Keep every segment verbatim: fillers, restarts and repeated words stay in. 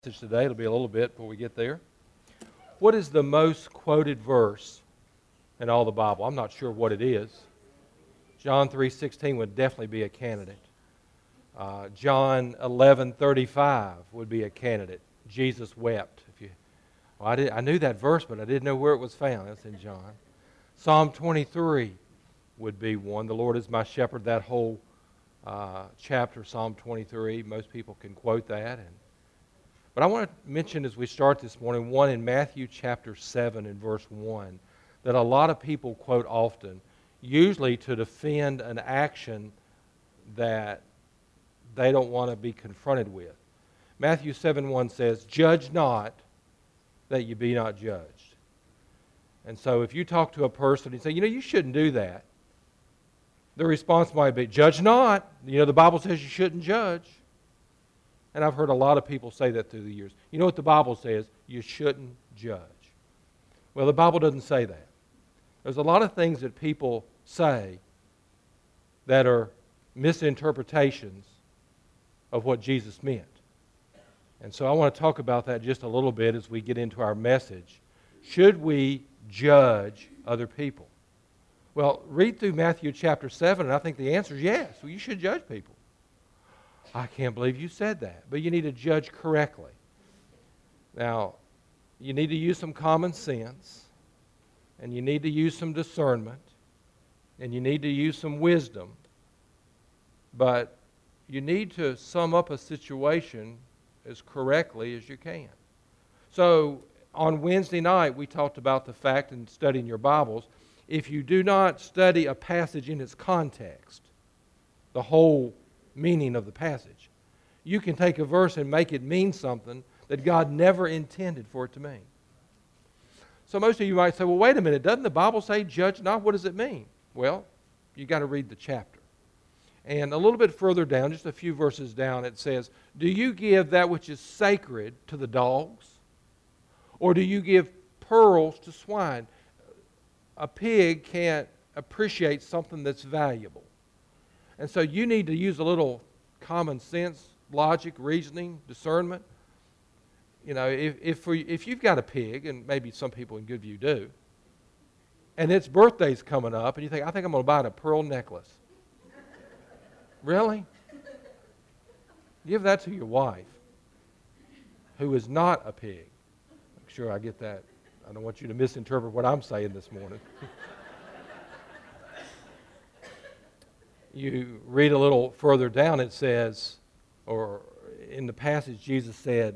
Today. It'll be a little bit before we get there. What is the most quoted verse in all the Bible? I'm not sure what it is. John three sixteen would definitely be a candidate. Uh, John eleven thirty-five would be a candidate. Jesus wept. If you, well, I, did, I knew that verse, but I didn't know where it was found. That's in John. Psalm twenty-three would be one. The Lord is my shepherd. That whole uh, chapter, Psalm twenty-three, most people can quote that. And But I want to mention as we start this morning, one in Matthew chapter seven and verse one, that a lot of people quote often, usually to defend an action that they don't want to be confronted with. Matthew seven one says, "Judge not, that you be not judged." And so if you talk to a person and say, you know, you shouldn't do that, their response might be, "Judge not. You know, the Bible says you shouldn't judge." And I've heard a lot of people say that through the years. You know what the Bible says? You shouldn't judge. Well, the Bible doesn't say that. There's a lot of things that people say that are misinterpretations of what Jesus meant. And so I want to talk about that just a little bit as we get into our message. Should we judge other people? Well, read through Matthew chapter seven, and I think the answer is yes. Well, you should judge people. I can't believe you said that. But you need to judge correctly. Now, you need to use some common sense, and you need to use some discernment, and you need to use some wisdom. But you need to sum up a situation as correctly as you can. So, on Wednesday night, we talked about the fact in studying your Bibles, if you do not study a passage in its context, the whole meaning of the passage, you can take a verse and make it mean something that God never intended for it to mean. So most of you might say, well, wait a minute, doesn't the Bible say judge not? What does it mean? Well, you got to read the chapter. And a little bit further down, just a few verses down, it says, do you give that which is sacred to the dogs? Or do you give pearls to swine? A pig can't appreciate something that's valuable. And so you need to use a little common sense, logic, reasoning, discernment. You know, if if, for, if you've got a pig, and maybe some people in Goodview do, and its birthday's coming up, and you think, I think I'm going to buy it a pearl necklace. Really? Give that to your wife, who is not a pig. I'm sure I get that. I don't want you to misinterpret what I'm saying this morning. You read a little further down, it says, or in the passage Jesus said,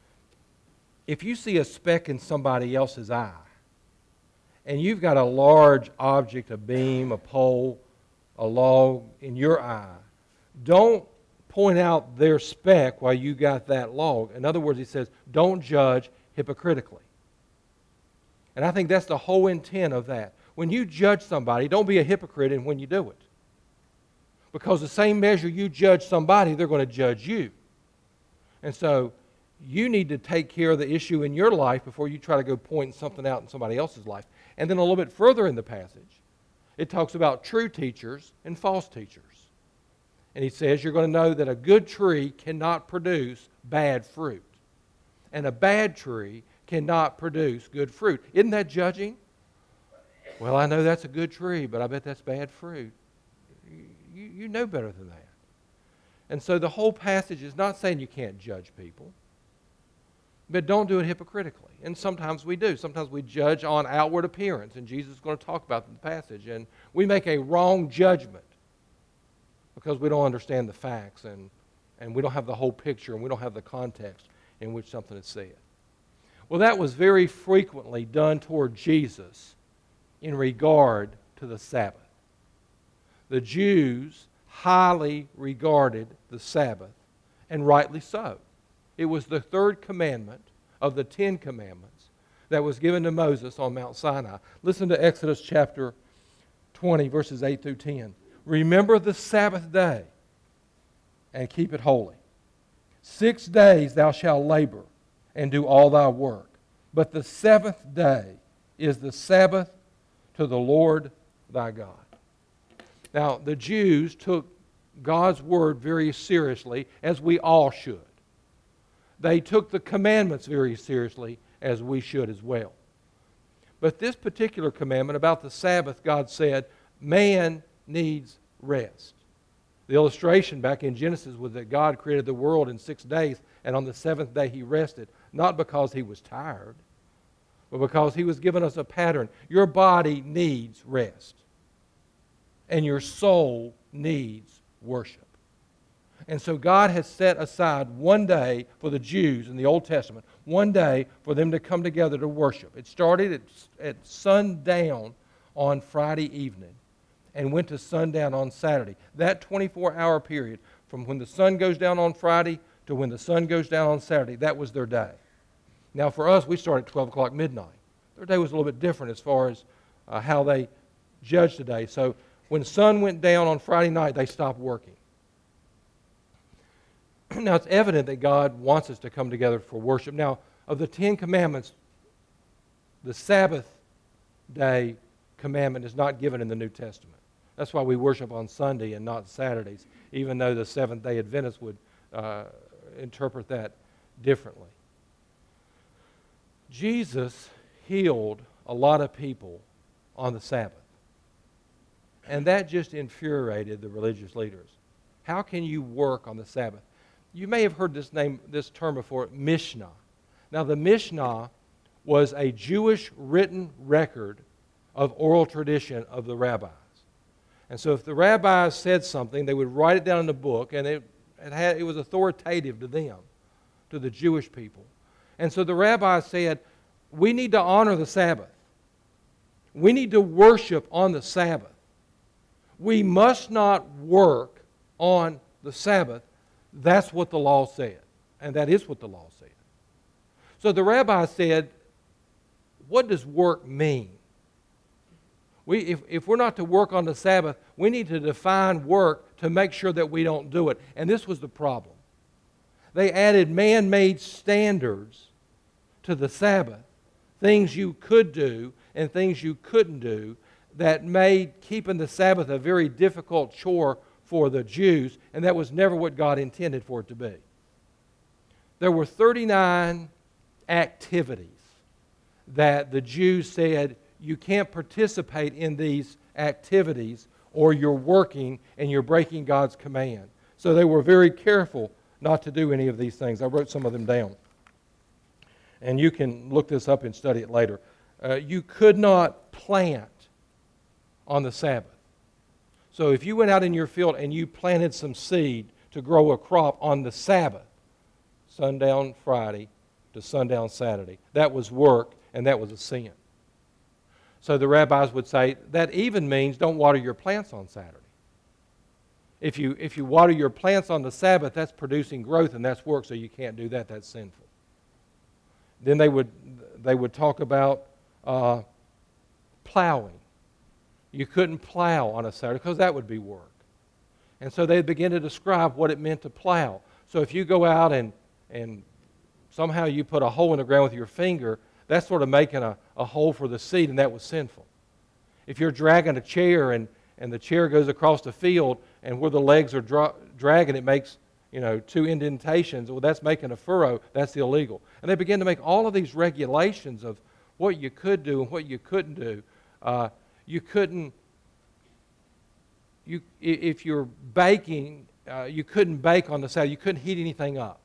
if you see a speck in somebody else's eye, and you've got a large object, a beam, a pole, a log in your eye, don't point out their speck while you got that log. In other words, he says, don't judge hypocritically. And I think that's the whole intent of that. When you judge somebody, don't be a hypocrite in when you do it. Because the same measure you judge somebody, they're going to judge you. And so you need to take care of the issue in your life before you try to go pointing something out in somebody else's life. And then a little bit further in the passage, it talks about true teachers and false teachers. And he says you're going to know that a good tree cannot produce bad fruit. And a bad tree cannot produce good fruit. Isn't that judging? Well, I know that's a good tree, but I bet that's bad fruit. You, you know better than that. And so the whole passage is not saying you can't judge people, but don't do it hypocritically. And sometimes we do. Sometimes we judge on outward appearance, and Jesus is going to talk about in the passage. And we make a wrong judgment because we don't understand the facts, and, and we don't have the whole picture, and we don't have the context in which something is said. Well, that was very frequently done toward Jesus in regard to the Sabbath. The Jews highly regarded the Sabbath, and rightly so. It was the third commandment of the Ten Commandments that was given to Moses on Mount Sinai. Listen to Exodus chapter twenty, verses eight through ten. Remember the Sabbath day and keep it holy. Six days thou shalt labor and do all thy work. But the seventh day is the Sabbath to the Lord thy God. Now, the Jews took God's word very seriously, as we all should. They took the commandments very seriously, as we should as well. But this particular commandment about the Sabbath, God said, man needs rest. The illustration back in Genesis was that God created the world in six days, and on the seventh day He rested, not because He was tired, but because He was giving us a pattern. Your body needs rest, and your soul needs worship. And so God has set aside one day for the Jews in the Old Testament, one day for them to come together to worship. It started at, at sundown on Friday evening and went to sundown on Saturday. That twenty-four hour period, from when the sun goes down on Friday to when the sun goes down on Saturday, that was their day. Now for us, we start at twelve o'clock midnight. Their day was a little bit different as far as uh, how they judged the day. So when the sun went down on Friday night, they stopped working. Now, it's evident that God wants us to come together for worship. Now, of the Ten Commandments, the Sabbath day commandment is not given in the New Testament. That's why we worship on Sunday and not Saturdays, even though the Seventh-day Adventists would uh, interpret that differently. Jesus healed a lot of people on the Sabbath, and that just infuriated the religious leaders. How can you work on the Sabbath? You may have heard this name, this term before, Mishnah. Now, the Mishnah was a Jewish written record of oral tradition of the rabbis. And so if the rabbis said something, they would write it down in a book, and it, it, had, it was authoritative to them, to the Jewish people. And so the rabbis said, we need to honor the Sabbath. We need to worship on the Sabbath. We must not work on the Sabbath. That's what the law said, and that is what the law said. So the rabbi said, what does work mean? We, if, if we're not to work on the Sabbath, we need to define work to make sure that we don't do it. And this was the problem. They added man-made standards to the Sabbath, things you could do and things you couldn't do, that made keeping the Sabbath a very difficult chore for the Jews, and that was never what God intended for it to be. There were thirty-nine activities that the Jews said, you can't participate in these activities or you're working and you're breaking God's command. So they were very careful not to do any of these things. I wrote some of them down. And you can look this up and study it later. Uh, you could not plant on the Sabbath. So if you went out in your field and you planted some seed to grow a crop on the Sabbath, sundown Friday to sundown Saturday, that was work and that was a sin. So the rabbis would say, that even means don't water your plants on Saturday. If you, if you water your plants on the Sabbath, that's producing growth and that's work, so you can't do that, that's sinful. Then they would, they would talk about uh, plowing. You couldn't plow on a Saturday because that would be work. And so they'd begin to describe what it meant to plow. So if you go out and, and somehow you put a hole in the ground with your finger, that's sort of making a, a hole for the seed, and that was sinful. If you're dragging a chair and, and the chair goes across the field and where the legs are dra- dragging, it makes you know, two indentations, well, that's making a furrow, that's illegal. And they begin to make all of these regulations of what you could do and what you couldn't do. Uh, you couldn't, you, if you're baking, uh, you couldn't bake on the Sabbath. You couldn't heat anything up.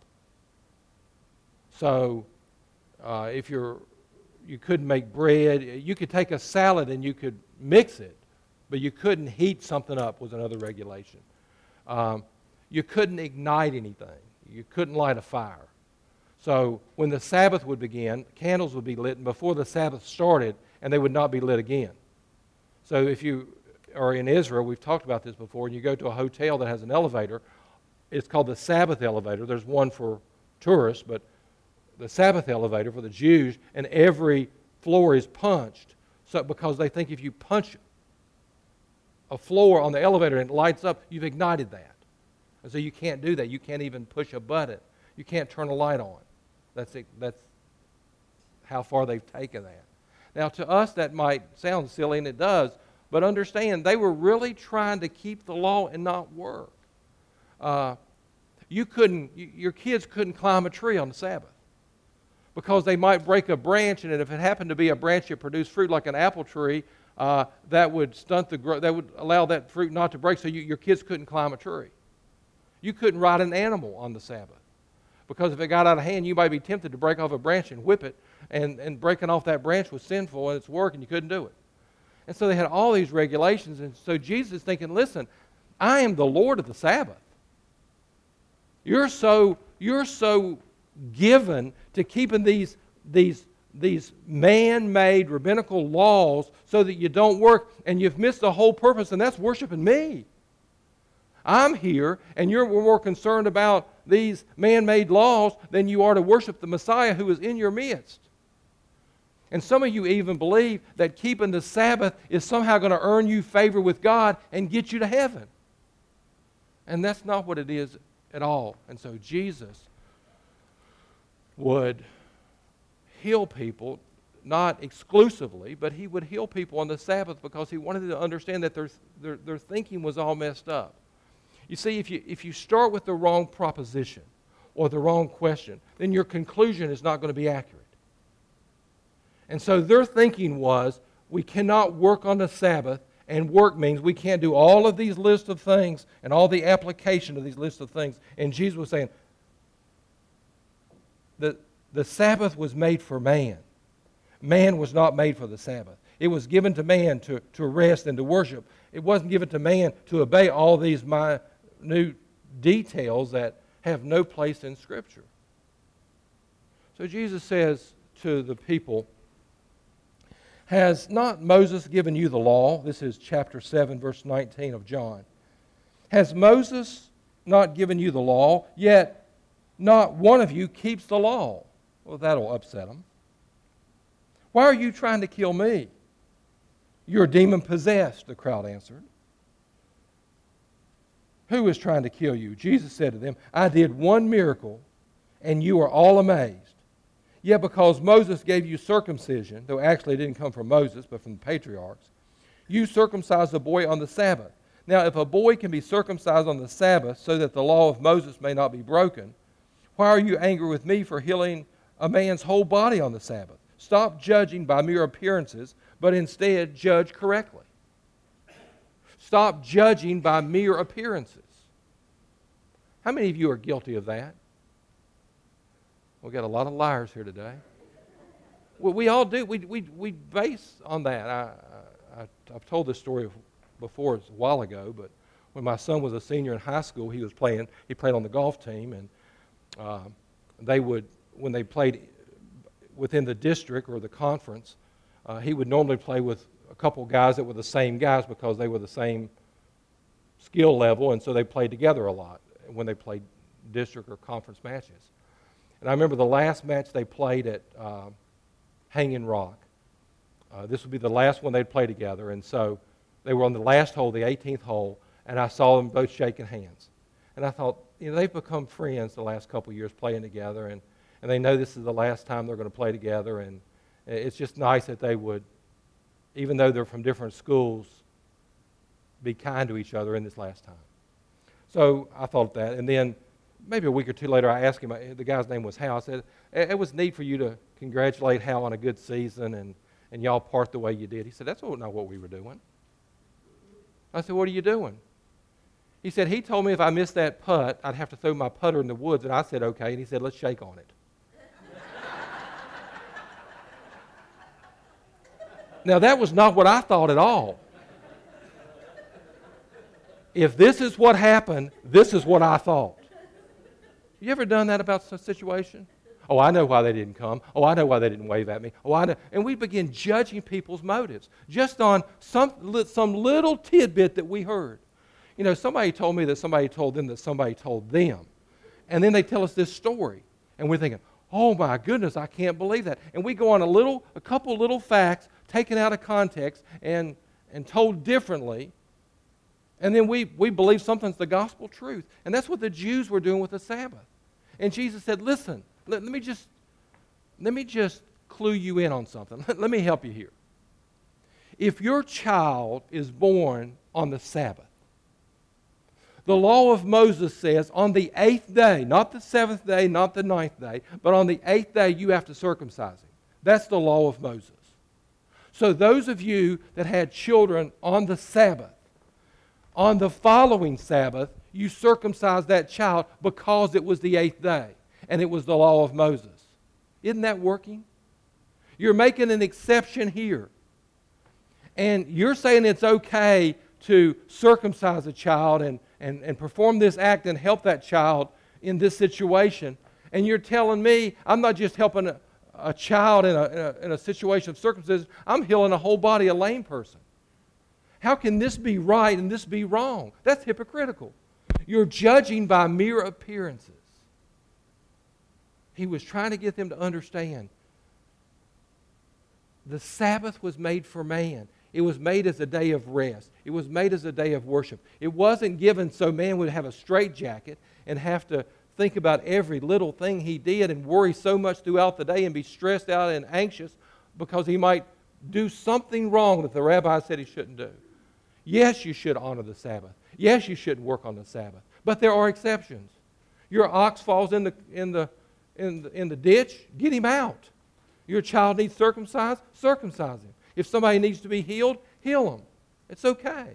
So uh, if you're, you couldn't make bread. You could take a salad and you could mix it, but you couldn't heat something up was another regulation. Um, you couldn't ignite anything. You couldn't light a fire. So when the Sabbath would begin, candles would be lit, and before the Sabbath started, and they would not be lit again. So if you are in Israel, we've talked about this before, and you go to a hotel that has an elevator, it's called the Sabbath elevator. There's one for tourists, but the Sabbath elevator for the Jews, and every floor is punched, so because they think if you punch a floor on the elevator and it lights up, you've ignited that. And so you can't do that. You can't even push a button. You can't turn a light on. That's it. That's how far they've taken that. Now, to us, that might sound silly, and it does, but understand, they were really trying to keep the law and not work. Uh, you couldn't, you, your kids couldn't climb a tree on the Sabbath because they might break a branch, and if it happened to be a branch that produced fruit like an apple tree, uh, that would stunt the growth, that would allow that fruit not to break, so you, your kids couldn't climb a tree. You couldn't ride an animal on the Sabbath because if it got out of hand, you might be tempted to break off a branch and whip it, and, and breaking off that branch was sinful and it's work, and you couldn't do it. And so they had all these regulations, and so Jesus is thinking, listen, I am the Lord of the Sabbath. You're so, you're so given to keeping these, these, these man-made rabbinical laws so that you don't work, and you've missed the whole purpose, and that's worshiping me. I'm here, and you're more concerned about these man-made laws than you are to worship the Messiah who is in your midst. And some of you even believe that keeping the Sabbath is somehow going to earn you favor with God and get you to heaven. And that's not what it is at all. And so Jesus would heal people, not exclusively, but he would heal people on the Sabbath because he wanted to understand that their, their, their thinking was all messed up. You see, if you, if you start with the wrong proposition or the wrong question, then your conclusion is not going to be accurate. And so their thinking was, we cannot work on the Sabbath, and work means we can't do all of these lists of things and all the application of these lists of things. And Jesus was saying, the, the Sabbath was made for man. Man was not made for the Sabbath. It was given to man to, to rest and to worship. It wasn't given to man to obey all these minute details that have no place in Scripture. So Jesus says to the people, has not Moses given you the law? This is chapter seven, verse nineteen of John. Has Moses not given you the law? Yet not one of you keeps the law. Well, that'll upset them. Why are you trying to kill me? You're demon-possessed, the crowd answered. Who is trying to kill you? Jesus said to them, I did one miracle, and you are all amazed. Yet because Moses gave you circumcision, though actually it didn't come from Moses, but from the patriarchs, you circumcised a boy on the Sabbath. Now, if a boy can be circumcised on the Sabbath so that the law of Moses may not be broken, why are you angry with me for healing a man's whole body on the Sabbath? Stop judging by mere appearances, but instead judge correctly. Stop judging by mere appearances. How many of you are guilty of that? We've got a lot of liars here today. Well, we all do. We, we, we base on that. I, I, I've told this story before, it's a while ago, but when my son was a senior in high school, he was playing, he played on the golf team, and uh, they would, when they played within the district or the conference, uh, he would normally play with a couple guys that were the same guys because they were the same skill level, and so they played together a lot when they played district or conference matches. And I remember the last match they played at uh, Hanging Rock. Uh, this would be the last one they'd play together, and so they were on the last hole, the eighteenth hole, and I saw them both shaking hands. And I thought, you know, they've become friends the last couple of years playing together, and, and they know this is the last time they're going to play together, and it's just nice that they would, even though they're from different schools, be kind to each other in this last time. So I thought that, and then maybe a week or two later, I asked him, the guy's name was Hal, I said, it was neat for you to congratulate Hal on a good season and, and y'all part the way you did. He said, that's not what we were doing. I said, what are you doing? He said, he told me if I missed that putt, I'd have to throw my putter in the woods, and I said, okay, and he said, let's shake on it. Now, that was not what I thought at all. If this is what happened, this is what I thought. You ever done that about some situation? Oh, I know why they didn't come. Oh, I know why they didn't wave at me. Oh, I know. And we begin judging people's motives just on some, some little tidbit that we heard. You know, somebody told me that somebody told them that somebody told them. And then they tell us this story. And we're thinking, oh my goodness, I can't believe that. And we go on a little, a couple little facts taken out of context and, and told differently. And then we, we believe something's the gospel truth. And that's what the Jews were doing with the Sabbath. And Jesus said, listen, let, let me just let me just clue you in on something. Let, let me help you here. If your child is born on the Sabbath, The law of Moses says on the eighth day, not the seventh day, not the ninth day, but on the eighth day you have to circumcise him. That's the law of Moses. So those of you that had children on the Sabbath, on the following Sabbath, you circumcised that child because it was the eighth day and it was the law of Moses. Isn't that working? You're making an exception here. And you're saying it's okay to circumcise a child and, and, and perform this act and help that child in this situation. And you're telling me I'm not just helping a, a child in a, in, a, in a situation of circumcision, I'm healing a whole body, a lame person. How can this be right and this be wrong? That's hypocritical. You're judging by mere appearances. He was trying to get them to understand the Sabbath was made for man. It was made as a day of rest. It was made as a day of worship. It wasn't given so man would have a straitjacket and have to think about every little thing he did and worry so much throughout the day and be stressed out and anxious because he might do something wrong that the rabbi said he shouldn't do. Yes, you should honor the Sabbath. Yes, you shouldn't work on the Sabbath. But there are exceptions. Your ox falls in the, in the, in the, in the ditch, get him out. Your child needs circumcised, circumcise him. If somebody needs to be healed, heal them. It's okay.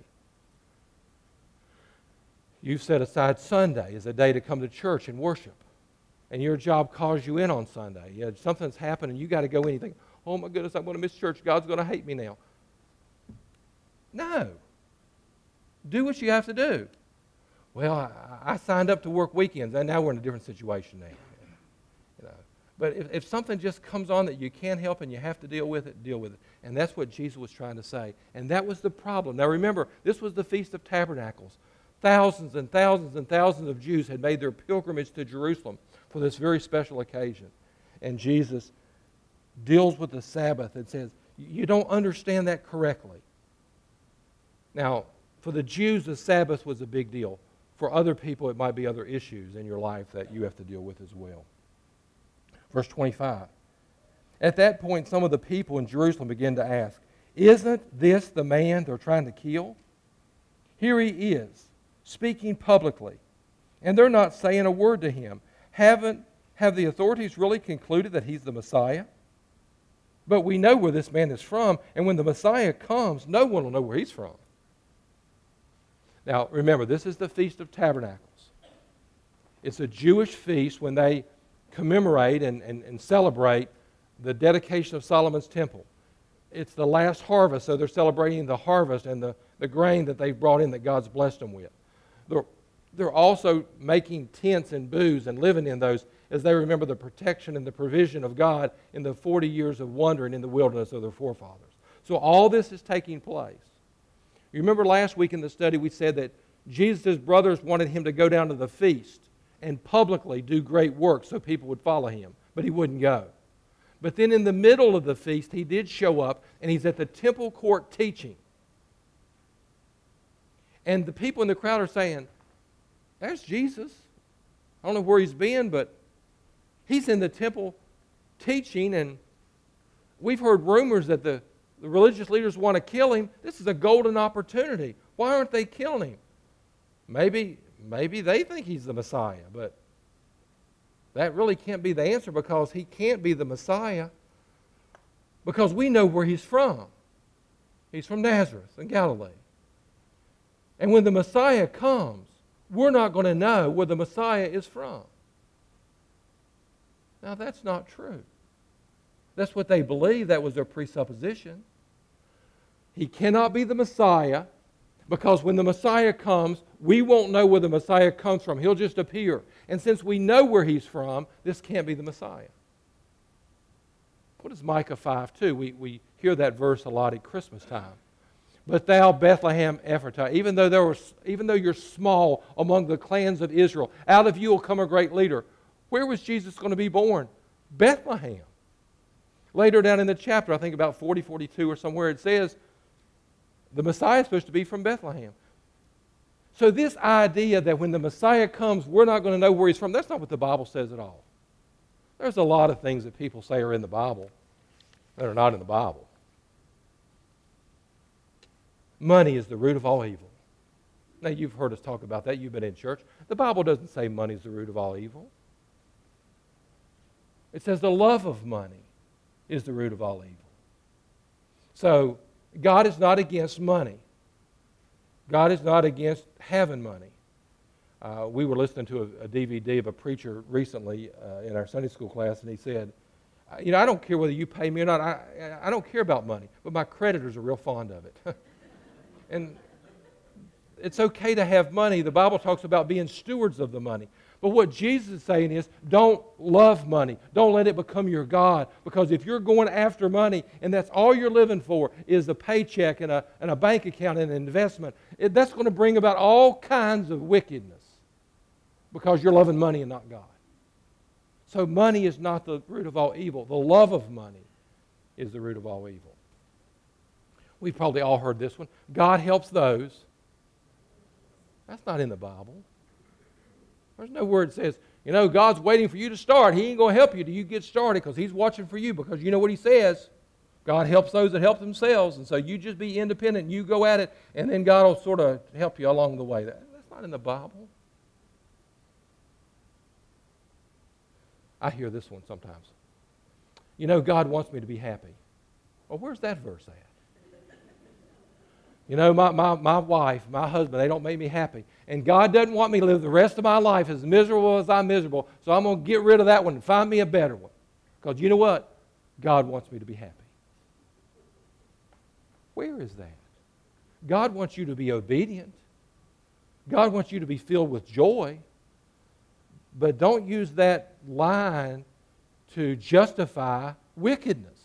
You've set aside Sunday as a day to come to church and worship. And your job calls you in on Sunday. You know, something's happened and you got to go in and you think, oh my goodness, I'm going to miss church. God's going to hate me now. No. Do what you have to do. Well, I, I signed up to work weekends, and now we're in a different situation now. You know. But if, if something just comes on that you can't help and you have to deal with it, deal with it. And that's what Jesus was trying to say. And that was the problem. Now remember, this was the Feast of Tabernacles. Thousands and thousands and thousands of Jews had made their pilgrimage to Jerusalem for this very special occasion. And Jesus deals with the Sabbath and says, you don't understand that correctly. Now, for the Jews, the Sabbath was a big deal. For other people, it might be other issues in your life that you have to deal with as well. Verse twenty-five. At that point, some of the people in Jerusalem began to ask, isn't this the man they're trying to kill? Here he is, speaking publicly, and they're not saying a word to him. Haven't, have the authorities really concluded that he's the Messiah? But we know where this man is from, and when the Messiah comes, no one will know where he's from. Now, remember, this is the Feast of Tabernacles. It's a Jewish feast when they commemorate and, and, and celebrate the dedication of Solomon's temple. It's the last harvest, so they're celebrating the harvest and the, the grain that they've brought in that God's blessed them with. They're, they're also making tents and booths and living in those as they remember the protection and the provision of God in the forty years of wandering in the wilderness of their forefathers. So all this is taking place. You remember last week in the study we said that Jesus' brothers wanted him to go down to the feast and publicly do great work so people would follow him, but he wouldn't go. But then in the middle of the feast, he did show up, and he's at the temple court teaching. And the people in the crowd are saying, there's Jesus. I don't know where he's been, but he's in the temple teaching, and we've heard rumors that the, the religious leaders want to kill him. This is a golden opportunity. Why aren't they killing him? Maybe, maybe they think he's the Messiah, but that really can't be the answer because he can't be the Messiah because we know where he's from. He's from Nazareth in Galilee. And when the Messiah comes, we're not going to know where the Messiah is from. Now, that's not true. That's what they believe. That was their presupposition. He cannot be the Messiah because when the Messiah comes, we won't know where the Messiah comes from. He'll just appear. And since we know where he's from, this can't be the Messiah. What is Micah five two? We, we hear that verse a lot at Christmas time. But thou, Bethlehem Ephratah, even though, there was, even though you're small among the clans of Israel, out of you will come a great leader. Where was Jesus going to be born? Bethlehem. Later down in the chapter, I think about forty, forty-two or somewhere, it says the Messiah is supposed to be from Bethlehem. So this idea that when the Messiah comes, we're not going to know where he's from, that's not what the Bible says at all. There's a lot of things that people say are in the Bible that are not in the Bible. Money is the root of all evil. Now, you've heard us talk about that. You've been in church. The Bible doesn't say money is the root of all evil. It says the love of money is the root of all evil. So, God is not against money. God is not against having money. Uh, we were listening to a, a D V D of a preacher recently uh, in our Sunday school class, and he said, you know, I don't care whether you pay me or not. I, I don't care about money, but my creditors are real fond of it. And it's okay to have money. The Bible talks about being stewards of the money. But what Jesus is saying is, don't love money. Don't let it become your God. Because if you're going after money and that's all you're living for is a paycheck and a, and a bank account and an investment, it, that's going to bring about all kinds of wickedness because you're loving money and not God. So money is not the root of all evil. The love of money is the root of all evil. We've probably all heard this one. God helps those. That's not in the Bible. There's no word that says, you know, God's waiting for you to start. He ain't going to help you till you get started because He's watching for you, because you know what He says. God helps those that help themselves. And so you just be independent and you go at it, and then God will sort of help you along the way. That, that's not in the Bible. I hear this one sometimes. You know, God wants me to be happy. Well, where's that verse at? You know, my, my, my wife, my husband, they don't make me happy. And God doesn't want me to live the rest of my life as miserable as I'm miserable, so I'm going to get rid of that one and find me a better one. Because you know what? God wants me to be happy. Where is that? God wants you to be obedient. God wants you to be filled with joy. But don't use that line to justify wickedness.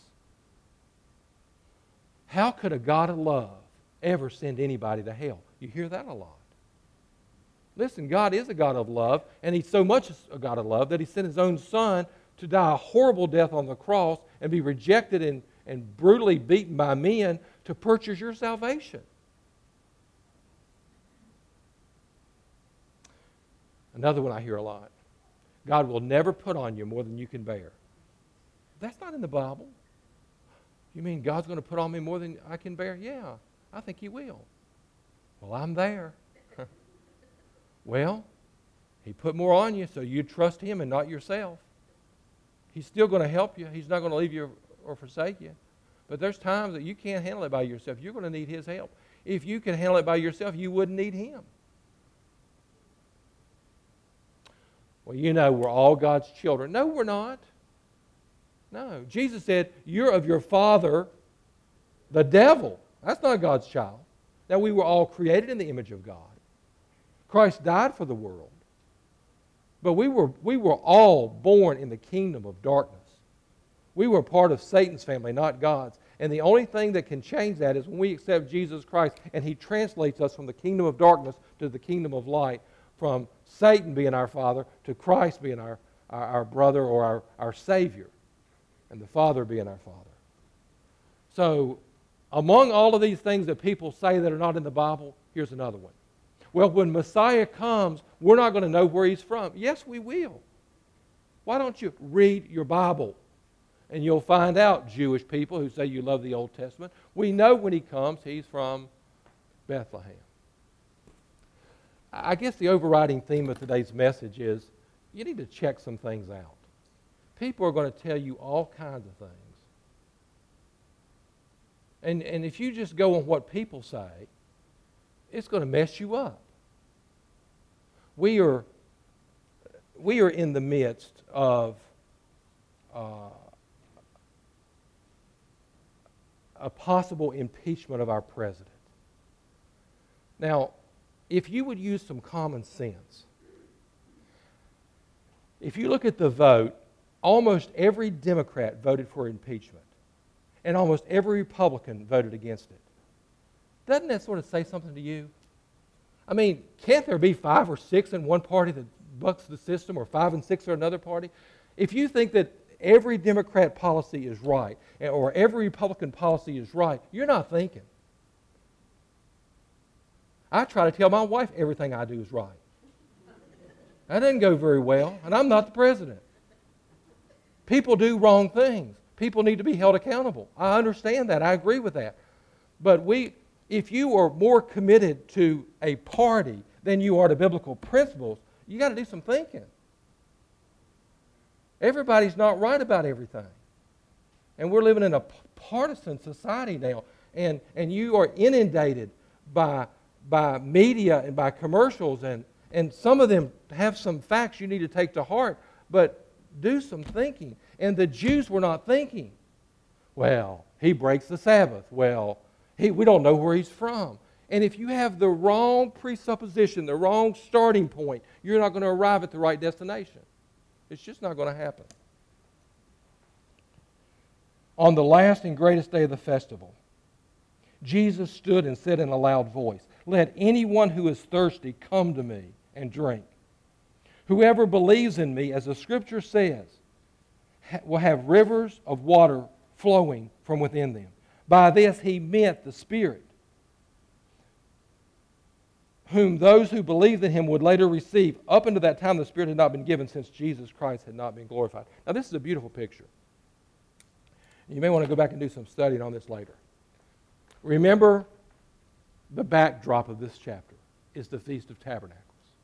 How could a God of love ever send anybody to hell? You hear that a lot. Listen, God is a God of love, and He's so much a God of love that He sent His own Son to die a horrible death on the cross and be rejected and, and brutally beaten by men to purchase your salvation. Another one I hear a lot. God will never put on you more than you can bear. That's not in the Bible. You mean God's going to put on me more than I can bear? Yeah, I think He will. Well, I'm there. Well, He put more on you, so you trust Him and not yourself. He's still going to help you. He's not going to leave you or forsake you. But there's times that you can't handle it by yourself. You're going to need His help. If you can handle it by yourself, you wouldn't need Him. Well, you know we're all God's children. No, we're not. No. Jesus said, you're of your father, the devil. That's not God's child. Now, we were all created in the image of God. Christ died for the world. But we were, we were all born in the kingdom of darkness. We were part of Satan's family, not God's. And the only thing that can change that is when we accept Jesus Christ and He translates us from the kingdom of darkness to the kingdom of light, from Satan being our father to Christ being our, our, our brother or our, our Savior, and the Father being our Father. So, among all of these things that people say that are not in the Bible, here's another one. Well, when Messiah comes, we're not going to know where He's from. Yes, we will. Why don't you read your Bible? And you'll find out, Jewish people who say you love the Old Testament, we know when He comes, He's from Bethlehem. I guess the overriding theme of today's message is you need to check some things out. People are going to tell you all kinds of things. And, and if you just go on what people say, it's going to mess you up. We are, we are in the midst of uh, a possible impeachment of our president. Now, if you would use some common sense, if you look at the vote, almost every Democrat voted for impeachment, and almost every Republican voted against it. Doesn't that sort of say something to you? I mean, can't there be five or six in one party that bucks the system, or five and six in another party? If you think that every Democrat policy is right, or every Republican policy is right, you're not thinking. I try to tell my wife everything I do is right. That doesn't go very well, and I'm not the president. People do wrong things. People need to be held accountable. I understand that. I agree with that. But we, if you are more committed to a party than you are to biblical principles, you got to do some thinking. Everybody's not right about everything. And we're living in a partisan society now. And, and you are inundated by, by media and by commercials. And, and some of them have some facts you need to take to heart. But do some thinking. And the Jews were not thinking, well, he breaks the Sabbath. Well, he, we don't know where he's from. And if you have the wrong presupposition, the wrong starting point, you're not going to arrive at the right destination. It's just not going to happen. On the last and greatest day of the festival, Jesus stood and said in a loud voice, "Let anyone who is thirsty come to me and drink. Whoever believes in me, as the Scripture says, will have rivers of water flowing from within them." By this he meant the Spirit, whom those who believed in him would later receive. Up until that time, the Spirit had not been given, since Jesus Christ had not been glorified. Now, this is a beautiful picture. You may want to go back and do some studying on this later. Remember, the backdrop of this chapter is the Feast of Tabernacles.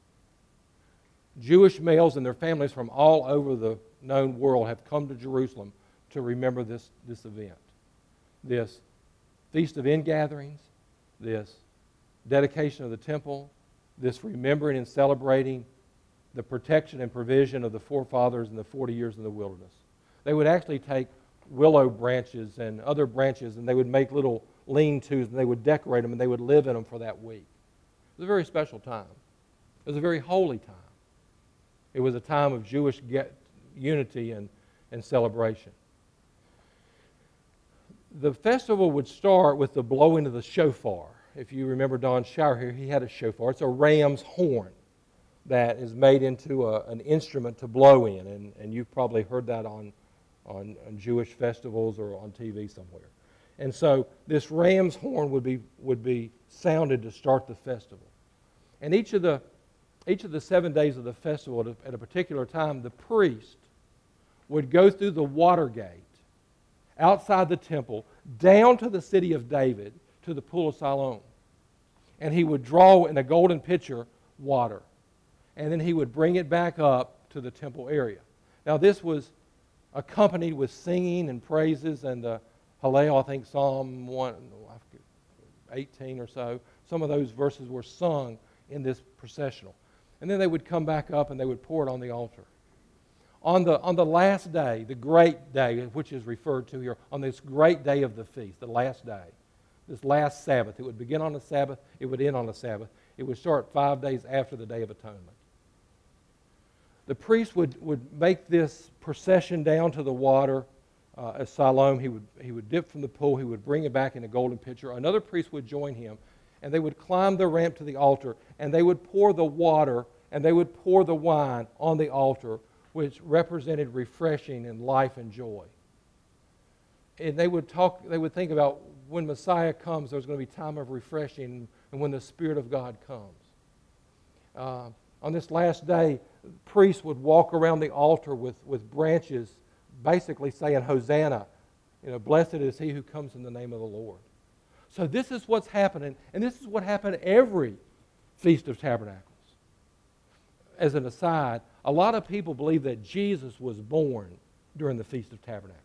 Jewish males and their families from all over the known world have come to Jerusalem to remember this, this event. This Feast of Ingatherings, this dedication of the temple, this remembering and celebrating the protection and provision of the forefathers in the forty years in the wilderness. They would actually take willow branches and other branches, and they would make little lean-tos, and they would decorate them, and they would live in them for that week. It was a very special time. It was a very holy time. It was a time of Jewish get, unity and, and celebration. The festival would start with the blowing of the shofar. If you remember Don Shower here, he had a shofar. It's a ram's horn that is made into a, an instrument to blow in, and, and you've probably heard that on, on, on Jewish festivals or on T V somewhere. And so this ram's horn would be, would be sounded to start the festival. And each of the, each of the seven days of the festival, at a, at a particular time, the priest would go through the water gate outside the temple down to the city of David, to the pool of Siloam. And he would draw in a golden pitcher water. And then he would bring it back up to the temple area. Now this was accompanied with singing and praises, and the Hallel, I think Psalm one, eighteen or so, some of those verses were sung in this processional. And then they would come back up and they would pour it on the altar. On the, on the last day, the great day, which is referred to here, on this great day of the feast, the last day, this last Sabbath, it would begin on a Sabbath, it would end on a Sabbath. It would start five days after the Day of Atonement. The priest would, would make this procession down to the water uh, at Siloam. He would, he would dip from the pool. He would bring it back in a golden pitcher. Another priest would join him, and they would climb the ramp to the altar, and they would pour the water, and they would pour the wine on the altar, which represented refreshing and life and joy. And they would talk, they would think about when Messiah comes, there's going to be time of refreshing, and when the Spirit of God comes. Uh, on this last day, priests would walk around the altar with, with branches, basically saying, Hosanna, you know, blessed is he who comes in the name of the Lord. So this is what's happening, and this is what happened every Feast of Tabernacles. As an aside, a lot of people believe that Jesus was born during the Feast of Tabernacles.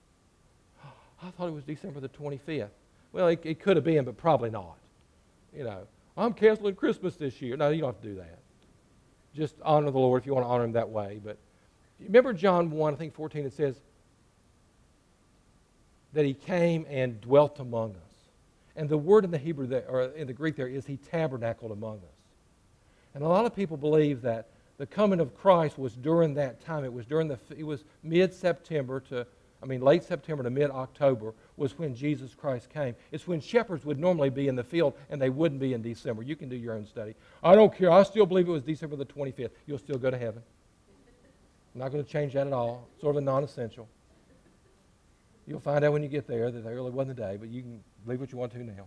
I thought it was December the twenty-fifth. Well, it, it could have been, but probably not. You know, I'm canceling Christmas this year. No, you don't have to do that. Just honor the Lord if you want to honor Him that way. But remember John one, I think fourteen, it says that He came and dwelt among us. And the word in the Hebrew there, or in the Greek there, is He tabernacled among us. And a lot of people believe that the coming of Christ was during that time. It was during the it was mid-September to I mean late September to mid-October was when Jesus Christ came. It's when shepherds would normally be in the field and they wouldn't be in December. You can do your own study. I don't care. I still believe it was December the twenty-fifth. You'll still go to heaven. I'm not going to change that at all. Sort of a non-essential. You'll find out when you get there that there really wasn't a day, but you can believe what you want to now.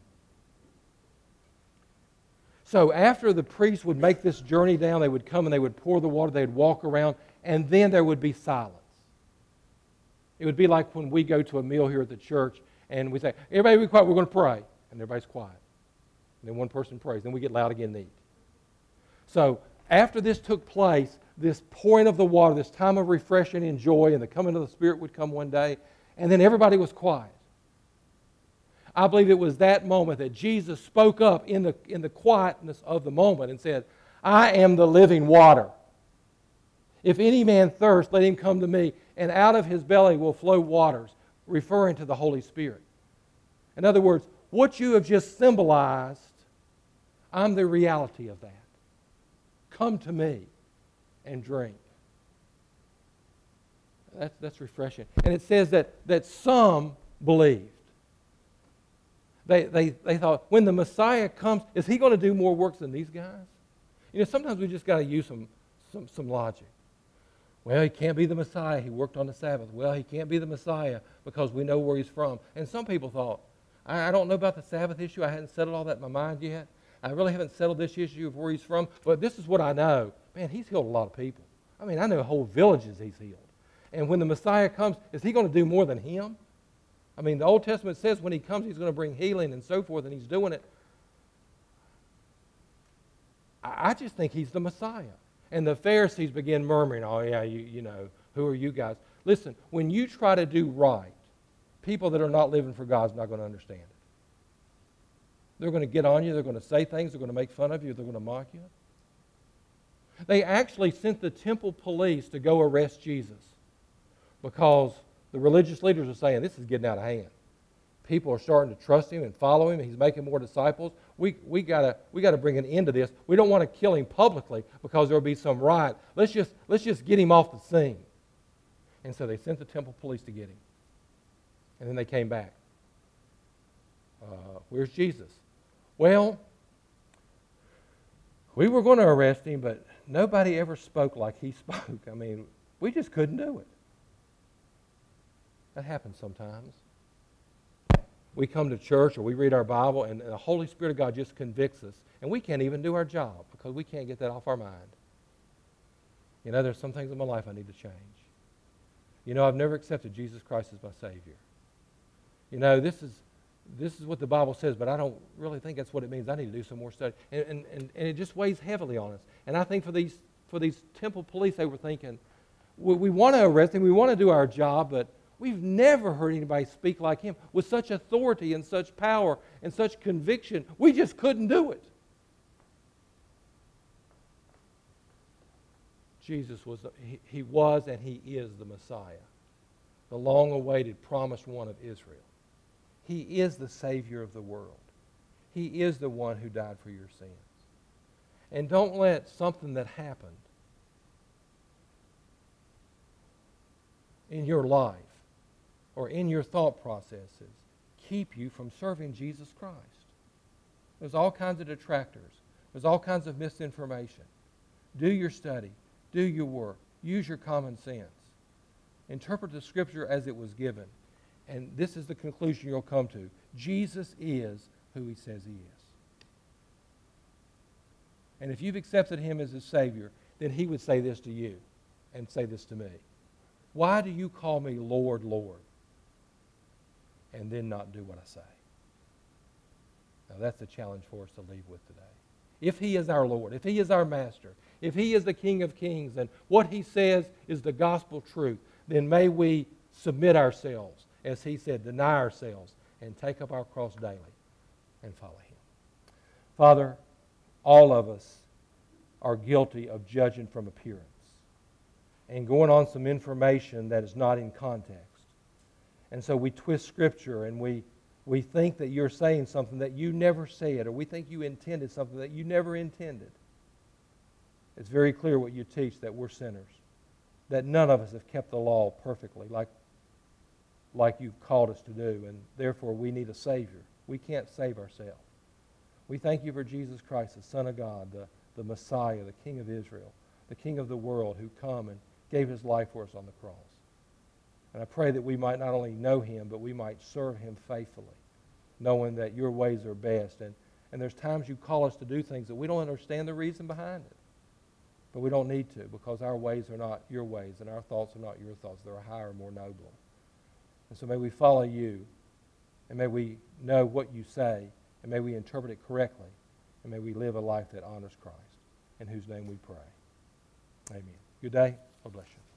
So after the priests would make this journey down, they would come and they would pour the water, they would walk around, and then there would be silence. It would be like when we go to a meal here at the church and we say, everybody be quiet, we're going to pray. And everybody's quiet. then one person prays. Then we get loud again and eat. So after this took place, this pouring of the water, this time of refreshing and joy, and the coming of the Spirit would come one day, and then everybody was quiet. I believe it was that moment that Jesus spoke up in the, in the quietness of the moment and said, I am the living water. If any man thirst, let him come to me, and out of his belly will flow waters, referring to the Holy Spirit. In other words, what you have just symbolized, I'm the reality of that. Come to me and drink. That's, that's refreshing. And it says that, that some believed. They, they, they thought, when the Messiah comes, is he going to do more works than these guys? You know, sometimes we just got to use some, some, some logic. Well, he can't be the Messiah. He worked on the Sabbath. Well, he can't be the Messiah because we know where he's from. And some people thought, I, I don't know about the Sabbath issue. I hadn't settled all that in my mind yet. I really haven't settled this issue of where he's from. But this is what I know. Man, he's healed a lot of people. I mean, I know whole villages he's healed. And when the Messiah comes, is he going to do more than him? I mean, the Old Testament says when he comes, he's going to bring healing and so forth, and he's doing it. I, I just think he's the Messiah. And the Pharisees begin murmuring, oh, yeah, you, you know, who are you guys? Listen, when you try to do right, people that are not living for God are not going to understand it. They're going to get on you. They're going to say things. They're going to make fun of you. They're going to mock you. They actually sent the temple police to go arrest Jesus because the religious leaders are saying, this is getting out of hand. People are starting to trust him and follow him. He's making more disciples. We we gotta we gotta bring an end to this. We don't want to kill him publicly because there will be some riot. Let's just let's just get him off the scene. And so they sent the temple police to get him. And then they came back. Uh, where's Jesus? Well, we were going to arrest him, but nobody ever spoke like he spoke. I mean, we just couldn't do it. That happens sometimes. We come to church or we read our Bible and the Holy Spirit of God just convicts us. And we can't even do our job because we can't get that off our mind. You know, there's some things in my life I need to change. You know, I've never accepted Jesus Christ as my Savior. You know, this is this is what the Bible says, but I don't really think that's what it means. I need to do some more study. And, and, and, and it just weighs heavily on us. And I think for these, for these temple police, they were thinking, we, we want to arrest him, we want to do our job, but we've never heard anybody speak like him with such authority and such power and such conviction. We just couldn't do it. Jesus was, he, he was and he is the Messiah, the long-awaited promised one of Israel. He is the Savior of the world. He is the one who died for your sins. And don't let something that happened in your life or in your thought processes keep you from serving Jesus Christ. There's all kinds of detractors. There's all kinds of misinformation. Do your study. Do your work. Use your common sense. Interpret the Scripture as it was given. And this is the conclusion you'll come to. Jesus is who he says he is. And if you've accepted him as his Savior, then he would say this to you and say this to me. Why do you call me Lord, Lord, and then not do what I say? Now that's a challenge for us to leave with today. If he is our Lord, if he is our Master, if he is the King of Kings, and what he says is the gospel truth, then may we submit ourselves, as he said, deny ourselves, and take up our cross daily and follow him. Father, all of us are guilty of judging from appearance and going on some information that is not in context. And so we twist Scripture and we, we think that you're saying something that you never said, or we think you intended something that you never intended. It's very clear what you teach, that we're sinners, that none of us have kept the law perfectly like, like you've called us to do, and therefore we need a Savior. We can't save ourselves. We thank you for Jesus Christ, the Son of God, the, the Messiah, the King of Israel, the King of the world, who come and gave his life for us on the cross. And I pray that we might not only know him, but we might serve him faithfully, knowing that your ways are best. And, and there's times you call us to do things that we don't understand the reason behind it. But we don't need to, because our ways are not your ways, and our thoughts are not your thoughts. They're higher, more noble. And so may we follow you, and may we know what you say, And may we interpret it correctly. And may we live a life that honors Christ, in whose name we pray. Amen. Good day. God bless you.